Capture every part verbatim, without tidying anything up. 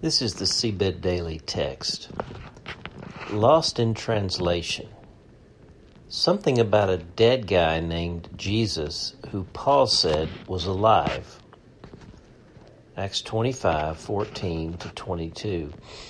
This is the Seabed Daily text. Lost in translation. Something about a dead guy named Jesus who Paul said was alive. Acts twenty-five, fourteen to twenty-two.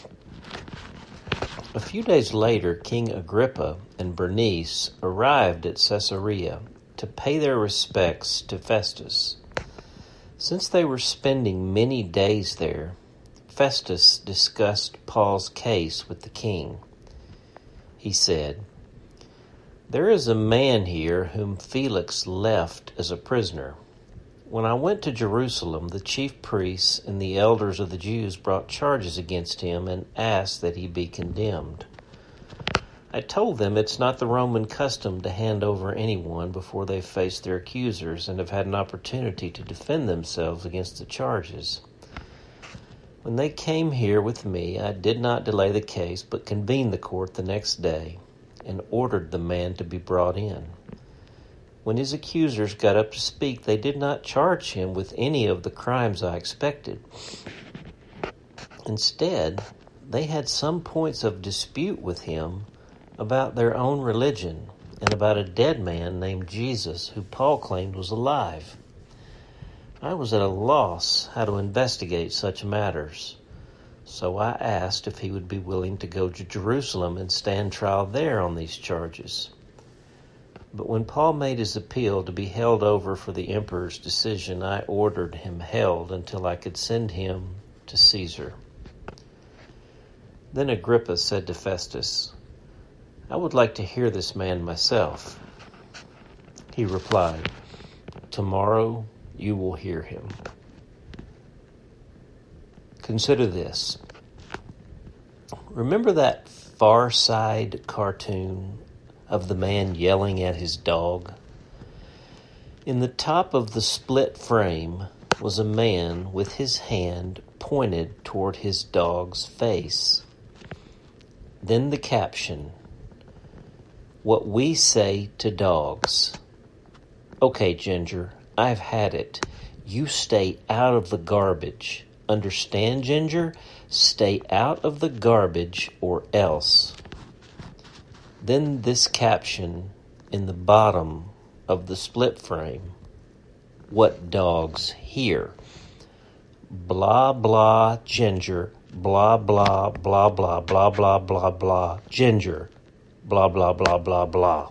A few days later, King Agrippa and Bernice arrived at Caesarea to pay their respects to Festus. Since they were spending many days there, Festus discussed Paul's case with the king. He said, "There is a man here whom Felix left as a prisoner. When I went to Jerusalem, the chief priests and the elders of the Jews brought charges against him and asked that he be condemned. I told them it's not the Roman custom to hand over anyone before they face their accusers and have had an opportunity to defend themselves against the charges. When they came here with me, I did not delay the case, but convened the court the next day and ordered the man to be brought in. When his accusers got up to speak, they did not charge him with any of the crimes I expected. Instead, they had some points of dispute with him about their own religion and about a dead man named Jesus who Paul claimed was alive. I was at a loss how to investigate such matters, so I asked if he would be willing to go to Jerusalem and stand trial there on these charges. But when Paul made his appeal to be held over for the emperor's decision, I ordered him held until I could send him to Caesar." Then Agrippa said to Festus, "I would like to hear this man myself." He replied, "Tomorrow you will hear him." Consider this. Remember that Far Side cartoon of the man yelling at his dog? In the top of the split frame was a man with his hand pointed toward his dog's face. Then the caption, "What we say to dogs." "Okay, Ginger, I've had it. You stay out of the garbage. Understand, Ginger? Stay out of the garbage or else." Then this caption in the bottom of the split frame, "What dogs hear. Blah, blah, Ginger. Blah, blah, blah, blah, blah, blah, blah, blah, Ginger. Blah, blah, blah, blah, blah."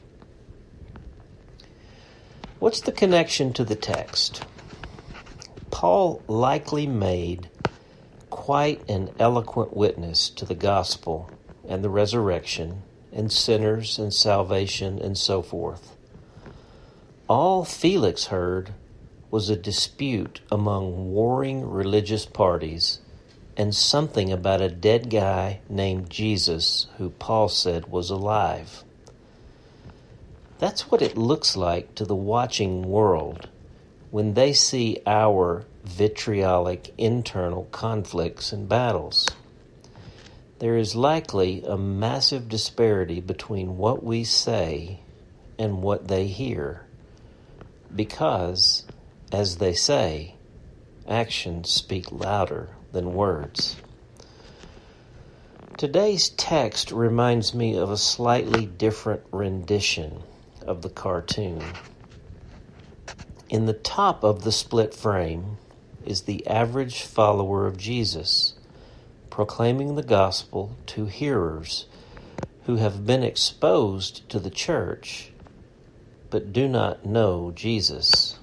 What's the connection to the text? Paul likely made quite an eloquent witness to the gospel and the resurrection and sinners and salvation and so forth. All Felix heard was a dispute among warring religious parties and something about a dead guy named Jesus who Paul said was alive. That's what it looks like to the watching world when they see our vitriolic internal conflicts and battles. There is likely a massive disparity between what we say and what they hear, because, as they say, actions speak louder than words. Today's text reminds me of a slightly different rendition of the cartoon. In the top of the split frame is the average follower of Jesus, proclaiming the gospel to hearers who have been exposed to the church but do not know Jesus.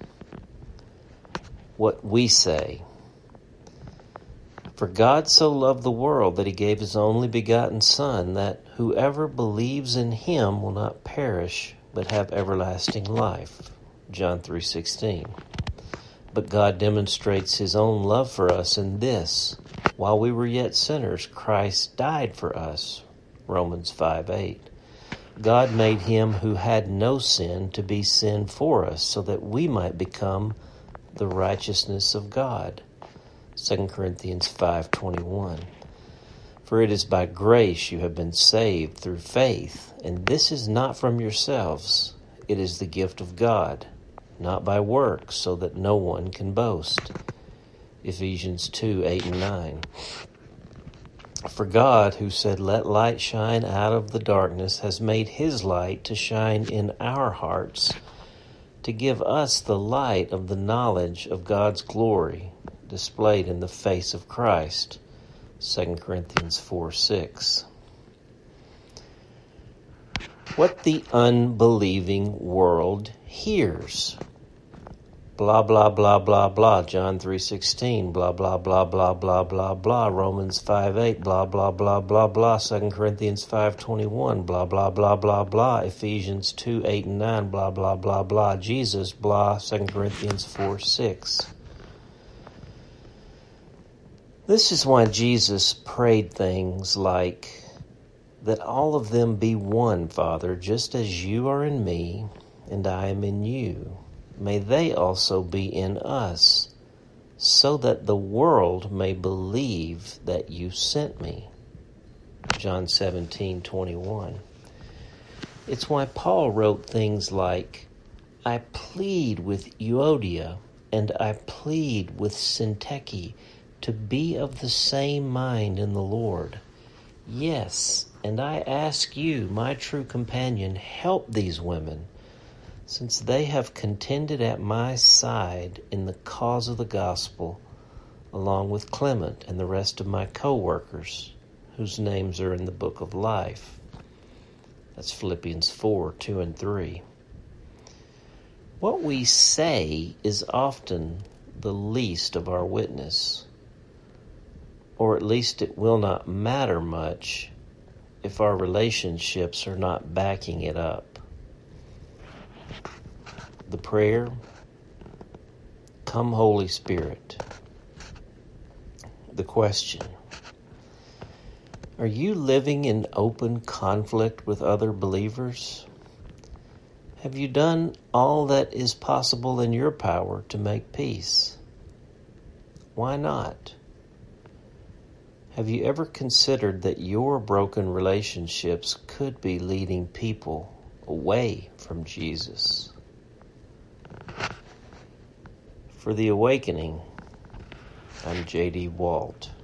What we say. "For God so loved the world that he gave his only begotten Son, that whoever believes in him will not perish but have everlasting life." John three sixteen. "But God demonstrates his own love for us in this: while we were yet sinners, Christ died for us." Romans five eight. "God made him who had no sin to be sin for us, so that we might become the righteousness of God." Second Corinthians five twenty-one. "For it is by grace you have been saved through faith, and this is not from yourselves. It is the gift of God, not by works, so that no one can boast." Ephesians two eight and nine. For God, who said, "Let light shine out of the darkness," has made his light to shine in our hearts, to give us the light of the knowledge of God's glory displayed in the face of Christ. Second Corinthians four six. What the unbelieving world hears. Blah, blah, blah, blah, blah. John three sixteen. Blah, blah, blah, blah, blah, blah, blah. Romans five eight. Blah, blah, blah, blah, blah. Second Corinthians five twenty-one. Blah, blah, blah, blah, blah. Ephesians two eight and nine. Blah, blah, blah, blah. Jesus, blah. Second Corinthians four six. This is why Jesus prayed things like, "That all of them be one, Father, just as you are in me, and I am in you. May they also be in us, so that the world may believe that you sent me." John seventeen twenty-one. It's why Paul wrote things like, "I plead with Euodia, and I plead with Syntyche to be of the same mind in the Lord. Yes, and I ask you, my true companion, help these women, since they have contended at my side in the cause of the gospel, along with Clement and the rest of my co-workers, whose names are in the book of life." That's Philippians four two and three. What we say is often the least of our witness, or at least it will not matter much if our relationships are not backing it up. The prayer, "Come, Holy Spirit." The question, are you living in open conflict with other believers? Have you done all that is possible in your power to make peace? Why not? Have you ever considered that your broken relationships could be leading people away from Jesus? For The Awakening, I'm J D Walt.